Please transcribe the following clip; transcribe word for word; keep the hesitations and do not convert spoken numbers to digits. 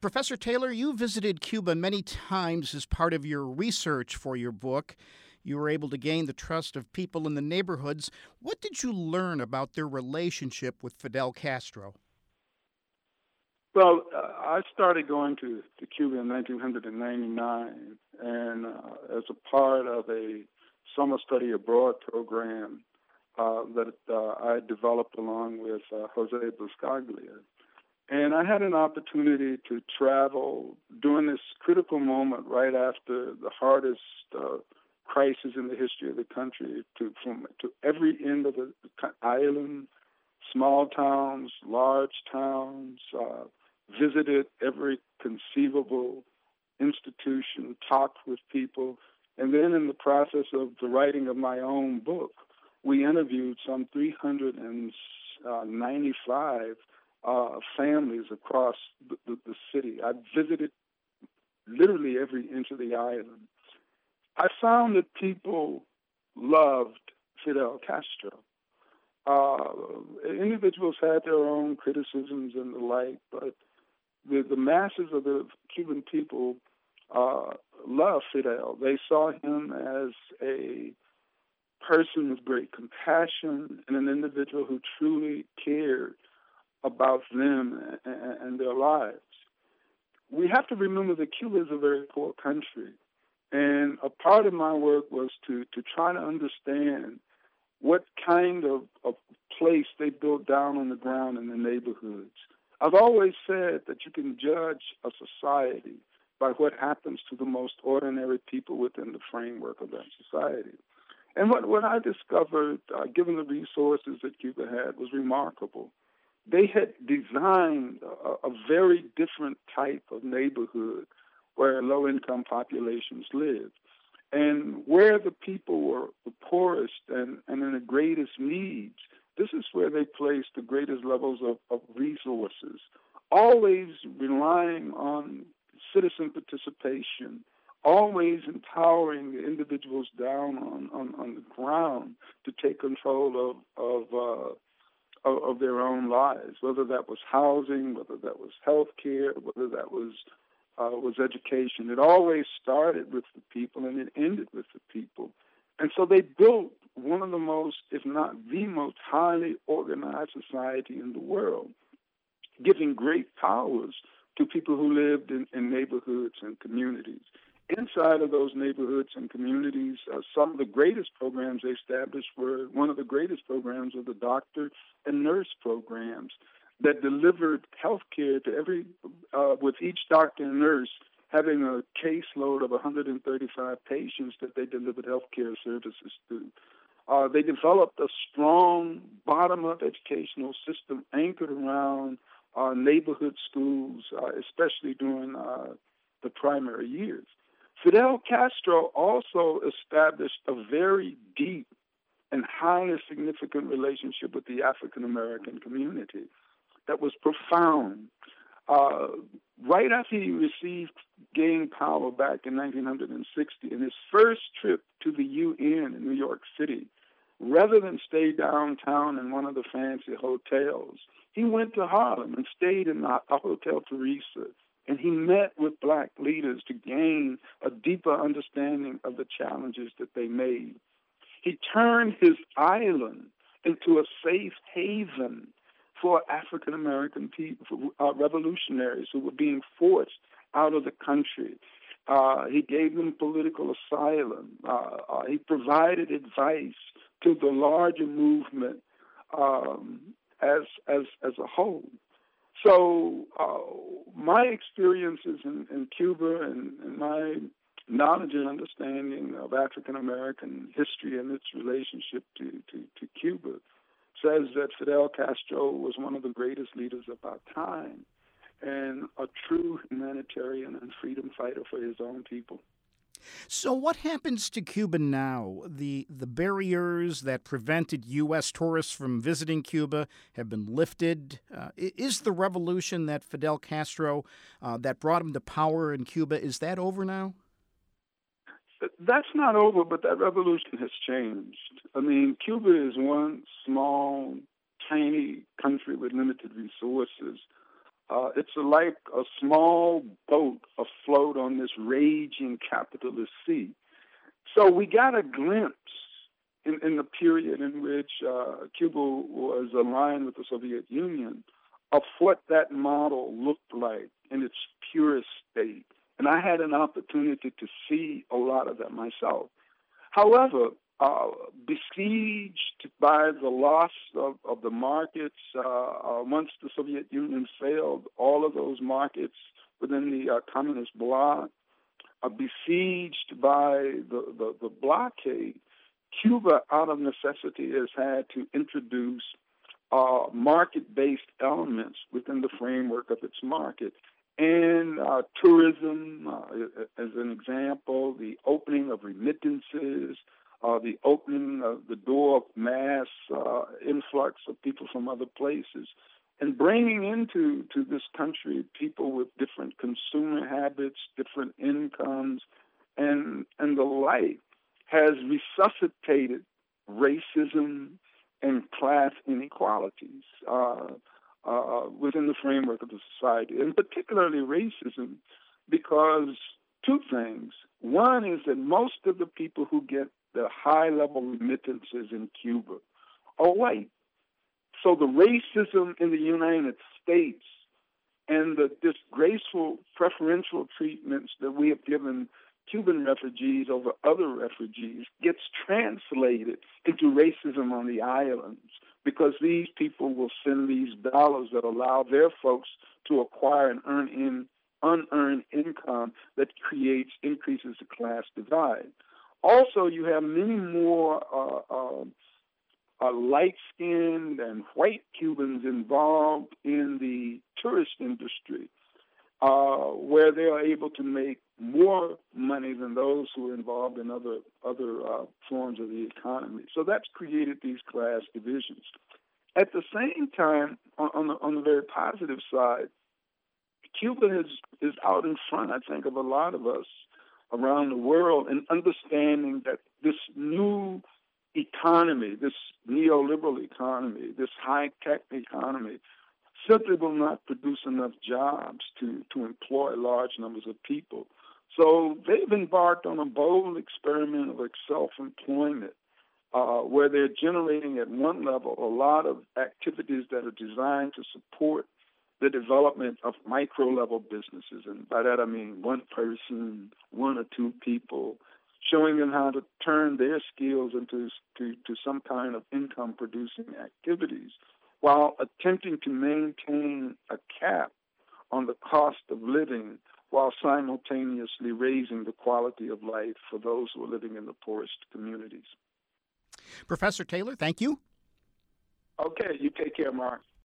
Professor Taylor, you visited Cuba many times as part of your research for your book. You were able to gain the trust of people in the neighborhoods. What did you learn about their relationship with Fidel Castro? Well, uh, I started going to, to Cuba in nineteen ninety-nine, and uh, as a part of a summer study abroad program uh, that uh, I developed along with uh, Jose Buscaglia. And I had an opportunity to travel during this critical moment right after the hardest uh, crisis in the history of the country to from to every end of the island, small towns, large towns, uh, visited every conceivable institution, talked with people, and then in the process of the writing of my own book, we interviewed some three hundred ninety-five uh, families across the, the, the city. I visited literally every inch of the island. I found that people loved Fidel Castro. Uh, individuals had their own criticisms and the like, but the, the masses of the Cuban people uh, loved Fidel. They saw him as a person with great compassion and an individual who truly cared about them and, and their lives. We have to remember that Cuba is a very poor country, and a part of my work was to, to try to understand what kind of, of place they built down on the ground in the neighborhoods. I've always said that you can judge a society by what happens to the most ordinary people within the framework of that society. And what, what I discovered, uh, given the resources that Cuba had, was remarkable. They had designed a, a very different type of neighborhood where low-income populations lived. And where the people were the poorest and, and in the greatest needs, this is where they placed the greatest levels of, of resources, always relying on citizen participation, always empowering the individuals down on, on, on the ground to take control of of, uh, of of their own lives, whether that was housing, whether that was health care, whether that was uh, was education. It always started with the people and it ended with the people. And so they built one of the most, if not the most highly organized society in the world, giving great powers to people who lived in, in neighborhoods and communities. Inside of those neighborhoods and communities, uh, some of the greatest programs they established were one of the greatest programs of the doctor and nurse programs that delivered health care to every, uh, with each doctor and nurse having a caseload of one hundred thirty-five patients that they delivered health care services to. Uh, they developed a strong bottom-up educational system anchored around uh, neighborhood schools, uh, especially during uh, the primary years. Fidel Castro also established a very deep and highly significant relationship with the African American community that was profound. Uh, right after he received, gained power back in nineteen sixty, in his first trip to the U N in New York City, rather than stay downtown in one of the fancy hotels, he went to Harlem and stayed in a Hotel Teresa. And he met with black leaders to gain a deeper understanding of the challenges that they made. He turned his island into a safe haven for African American people, for, uh, revolutionaries who were being forced out of the country. Uh, he gave them political asylum. Uh, uh, he provided advice to the larger movement um, as as as a whole. So uh, my experiences in, in Cuba and, and my knowledge and understanding of African American history and its relationship to, to, to Cuba says that Fidel Castro was one of the greatest leaders of our time and a true humanitarian and freedom fighter for his own people. So what happens to Cuba now? The the barriers that prevented U S tourists from visiting Cuba have been lifted. Uh, is the revolution that Fidel Castro, uh, that brought him to power in Cuba, is that over now? That's not over, but that revolution has changed. I mean, Cuba is one small, tiny country with limited resources. Uh, it's like a small boat afloat on this raging capitalist sea. So we got a glimpse in, in the period in which uh, Cuba was aligned with the Soviet Union of what that model looked like in its purest state. And I had an opportunity to see a lot of that myself. However, uh, besieged by the loss of, of the markets, uh, uh, once the Soviet Union failed, all of those markets within the uh, communist bloc, uh, besieged by the, the, the blockade, Cuba, out of necessity, has had to introduce uh, market-based elements within the framework of its market. And uh, tourism, uh, as an example, the opening of remittances, uh, the opening of the door of mass uh, influx of people from other places, and bringing into to this country people with different consumer habits, different incomes, and and the like, has resuscitated racism and class inequalities uh, uh, within the framework of the society, and particularly racism, because two things. One is that most of the people who get the high-level remittances in Cuba are white. So the racism in the United States and the disgraceful preferential treatments that we have given Cuban refugees over other refugees gets translated into racism on the islands, because these people will send these dollars that allow their folks to acquire and earn in unearned income that creates, increases the class divide. Also, you have many more uh, uh, uh, light-skinned and white Cubans involved in the tourist industry, uh, where they are able to make more money than those who are involved in other other uh, forms of the economy. So that's created these class divisions. At the same time, on, on, the, on the very positive side, Cuba is, is out in front, I think, of a lot of us around the world in understanding that this new economy, this neoliberal economy, this high-tech economy, simply will not produce enough jobs to, to employ large numbers of people. So they've embarked on a bold experiment of self-employment, uh, where they're generating at one level a lot of activities that are designed to support the development of micro-level businesses. And by that I mean one person, one or two people, showing them how to turn their skills into to, to some kind of income-producing activities, while attempting to maintain a cap on the cost of living, while simultaneously raising the quality of life for those who are living in the poorest communities. Professor Taylor, thank you. Okay, you take care, Mark.